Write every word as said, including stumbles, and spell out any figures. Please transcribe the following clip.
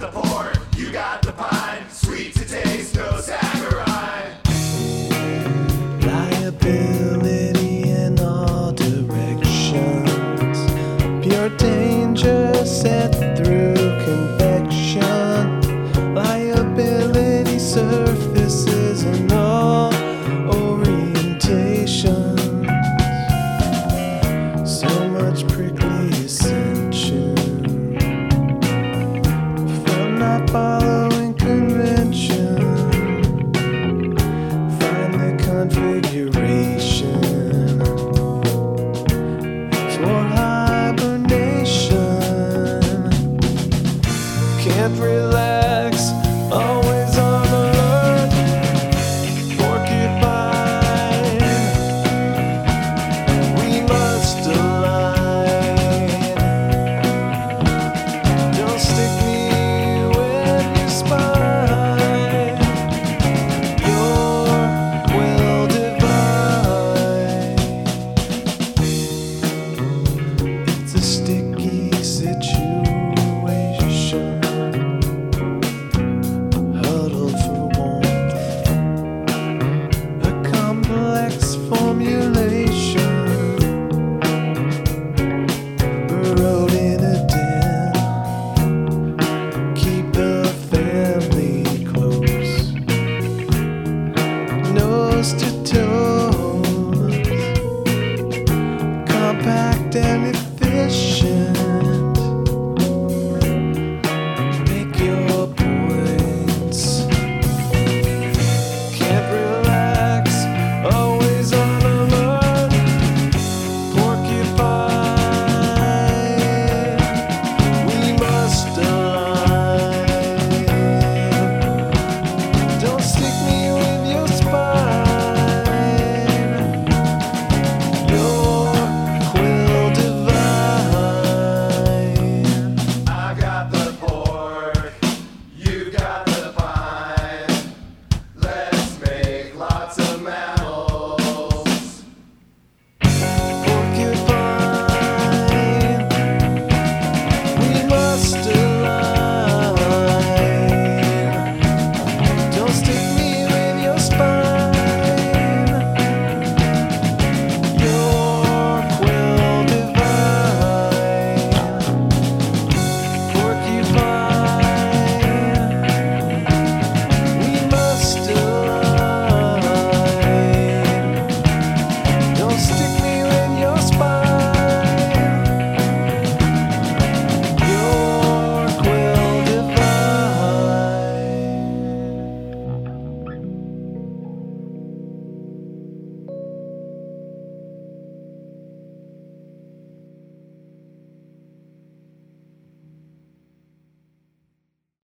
the porn, you got the pine, sweet to taste, no saccharine. Liability in all directions, pure danger set through convection. Liability surfaces in all orientations. So much prickly ascension from not following convention. Find the configuration for hibernation. Can't relax